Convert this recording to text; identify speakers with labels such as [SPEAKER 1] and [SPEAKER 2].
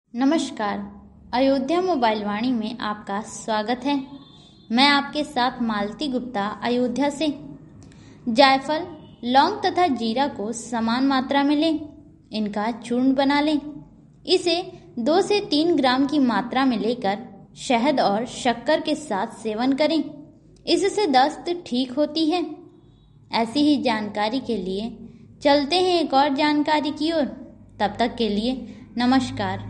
[SPEAKER 1] नमस्कार। अयोध्या मोबाइल वाणी में आपका स्वागत है। मैं आपके साथ मालती गुप्ता अयोध्या से। जायफल, लौंग तथा जीरा को समान मात्रा में लें। इनका चूर्ण बना लें। इसे 2 से 3 ग्राम की मात्रा में लेकर शहद और शक्कर के साथ सेवन करें। इससे दस्त ठीक होती है। ऐसी ही जानकारी के लिए चलते हैं एक और जानकारी की ओर। तब तक के लिए नमस्कार।